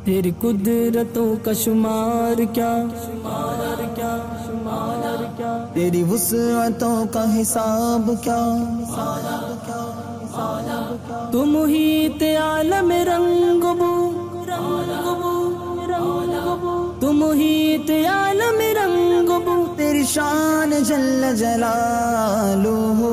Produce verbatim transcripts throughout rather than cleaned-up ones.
تیری قدرتوں کا شمار کیا شمار کیا شمار کیا تیری وسعتوں کا حساب کیا تو محیط عالم رنگ بو رنگ بو رنگ بو تو محیط عالم رنگ بو تیری شان جل جلالہ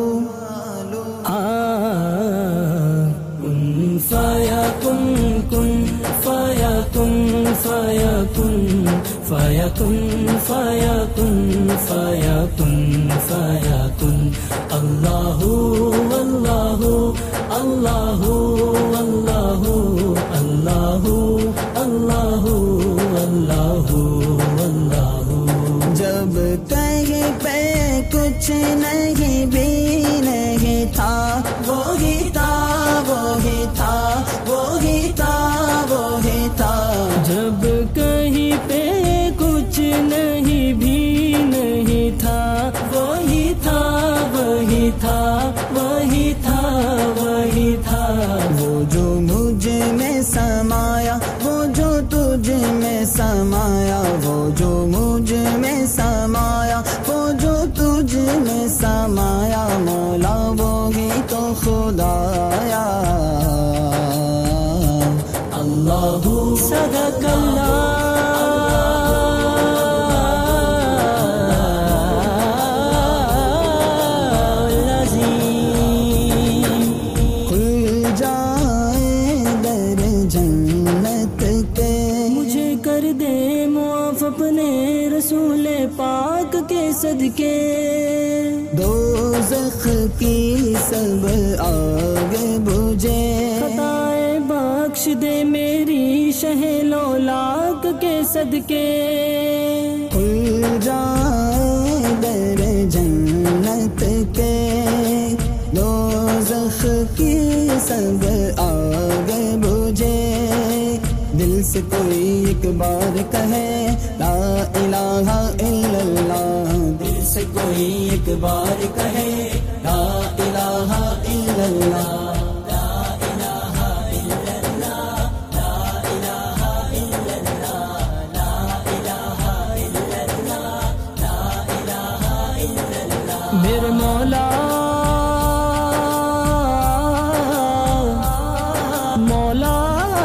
کن فیکن کن فیکن فیکن فیکن فیکن فیکن فیکن اللہ اللہ اللہ اللہ اللہ اللہ اللہ اللہ جب کہیں پہ کچھ نہیں بھی نہیں تھا وہی تھا وہی تھا وہی تھا وہی تھا جب کہیں پہ کچھ نہیں بھی نہیں تھا وہی تھا وہی تھا وہی تھا وہی تھا وہ جو مجھ میں سمایا وہ جو تجھ میں سمایا وہ جو مجھ میں سمایا وہ جو تجھ میں سمایا مولا وہی تو خدایا اللہ صدق اللہ اپنے رسول پاک کے صدقے دوزخ کی سب آگ بجھے خطائیں بخش دے میری شہ لولاک کے صدقے کھل جائے در جنت کے دوزخ کی سب آگ بجھے دل سے کوئی ایک بار کہے لا الہ الا اللہ دل سے کوئی ایک بار کہے لا الہ الا اللہ لا الہ الا اللہ لا الہ الا اللہ لا الہ الا اللہ لا الہ الا اللہ میرے مولا مولا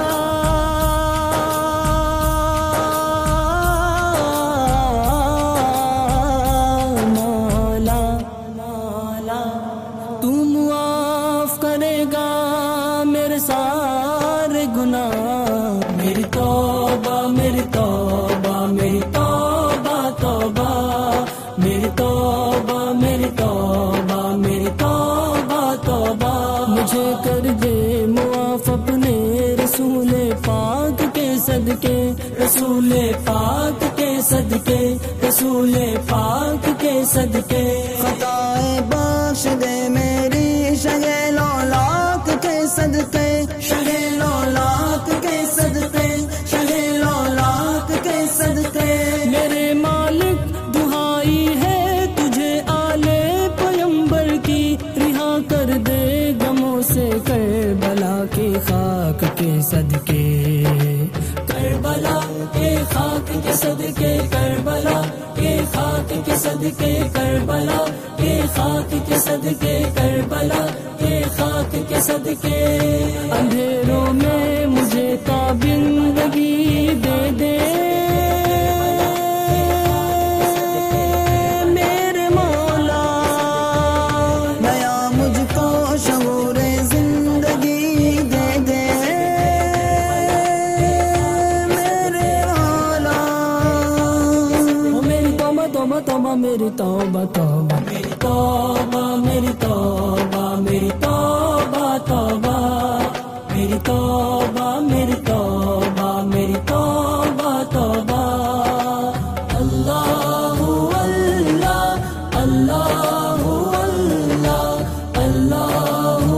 سارے گناہ میری توبہ میری توبہ میری توبہ توبہ میری توبہ میری توبہ میری توبہ توبہ مجھے کر دے معاف اپنے رسول پاک کے صدقے رسول پاک کے صدقے رسول پاک کے صدقے خطائیں بخش دے میری شہ لولاک کے صدقے شہ لولاک کے صدقے شہ لولاک کے صدقے میرے مالک دہائی ہے تجھے آلے پیمبر کی رہا کر دے غموں سے کربلا کی خاک کے صدقے کربلا کے خاک کے صدقے کربلا کے خاک کے صدقے کربلا کے خاک کے صدقے کربلا کے خاک کے صدقے اندھیروں میں مجھے تابندگی دے دے میرے مولا نیا مجھ کو شعور زندگی دے دے میرے مولا میری توبہ توبہ توبہ میری توبہ توبہ میری توبہ میری توبہ میری توبہ توبہ میری توبہ میری توبہ میری توبہ توبہ اللہ اللہ اللہ اللہ اللہ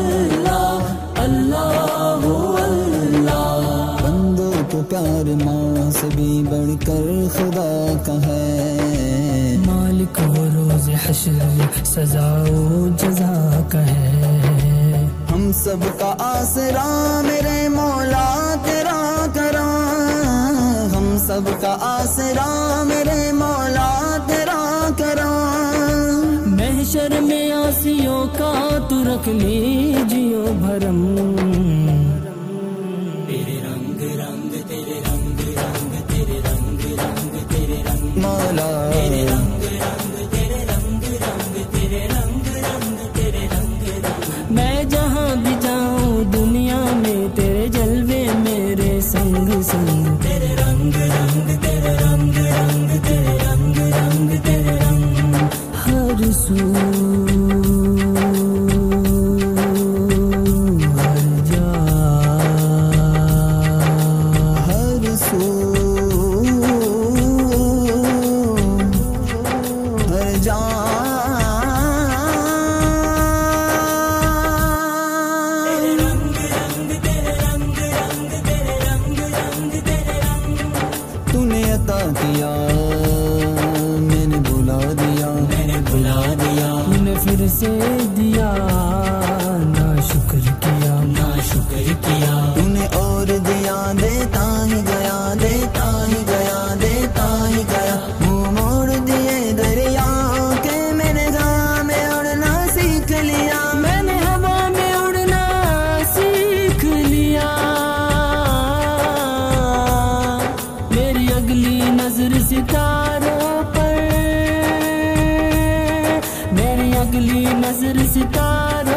اللہ اللہ بندوں کو پیار ماں سے بھی بڑھ کر خدا کا ہے مالک وہ روز حشر سزا و جزا کا ہے ہم سب کا آسرا میرے مولا تیرا کرم سب کا آسرا میرے مولا تیرا کرم، محشر میں آسیوں کا تو رکھ لیجیو بھرم، تیرے رنگ رنگ تیرے رنگ رنگ تیرے رنگ رنگ تیرے رنگ مولا تیرے رنگ رنگ تیرے رنگ رنگ تیرے رنگ رنگ تیرے رنگ رنگ، میں جہاں بھی جاؤں دنیا میں تیرے جلوے میرے سنگ سنگ، تیرے رنگ رنگ تیرے رنگ رنگ تیرے رنگ رنگ تیرے رنگ، ہر سو کیا میں نے بلا دیا میں نے بلا دیا، تو نے پھر سے دیا نا شکر کیا نا شکر کیا، تو نے اور دیا دیتا ہی گیا دیتا ہی گیا دیتا ہی گیا، منہ موڑ دیے دریا کے میں نے ہوا میں اڑنا سیکھ لیا، میں نے ہوا میں اڑنا سیکھ لیا، میری اگلی نظر ستاروں پر، میری اگلی نظر ستاروں